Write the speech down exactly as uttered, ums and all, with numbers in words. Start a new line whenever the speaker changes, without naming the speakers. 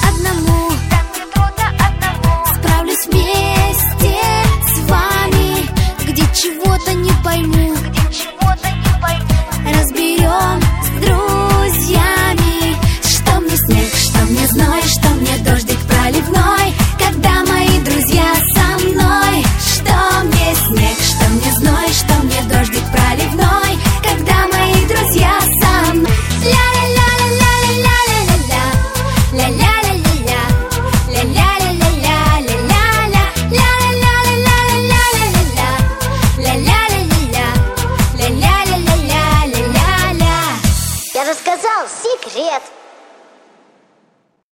одному,
так мне трудно одному.
справлюсь вместе с вами, где чего-то не пойму,
Где чего-то не пойму.
разберем с друзьями. Что мне снег, что мне зной, что мне дождик проливной, когда мои друзья со мной. Что мне снег, что мне зной, что мне дождик проливной, когда мои друзья со мной. Ля-ля-ля-ля-ля-ля-ля-ля-ля, ля-ля-ля-ля-ля, ля-ля-ля-ля-ля-ля-ля, ля-ля-ля-ля-ля-ля-ля-ля, ля-ля-ля-ля-ля, ля-ля-ля-ля-ля-ля-ля.
Я же сказал, секрет.